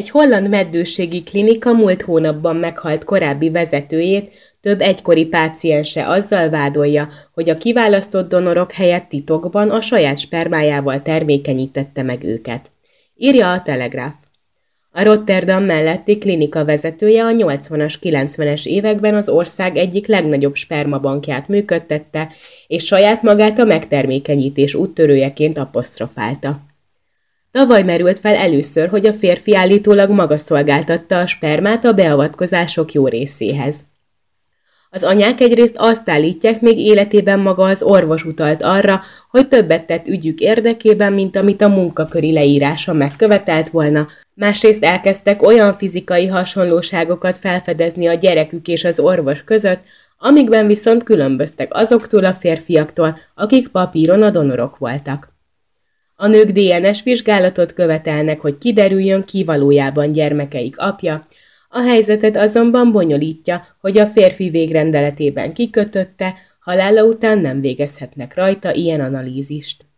Egy holland meddőségi klinika múlt hónapban meghalt korábbi vezetőjét, több egykori páciense azzal vádolja, hogy a kiválasztott donorok helyett titokban a saját spermájával termékenyítette meg őket. Írja a Telegraph. A Rotterdam melletti klinika vezetője a 80-as, 90-es években az ország egyik legnagyobb spermabankját működtette, és saját magát a megtermékenyítés úttörőjeként aposztrofálta. Tavaly merült fel először, hogy a férfi állítólag maga szolgáltatta a spermát a beavatkozások jó részéhez. Az anyák egyrészt azt állítják, még életében maga az orvos utalt arra, hogy többet tett ügyük érdekében, mint amit a munkaköri leírása megkövetelt volna, másrészt elkezdtek olyan fizikai hasonlóságokat felfedezni a gyerekük és az orvos között, amikben viszont különböztek azoktól a férfiaktól, akik papíron a donorok voltak. A nők DNS vizsgálatot követelnek, hogy kiderüljön, ki valójában gyermekeik apja, a helyzetet azonban bonyolítja, hogy a férfi végrendeletében kikötötte, halála után nem végezhetnek rajta ilyen analízist.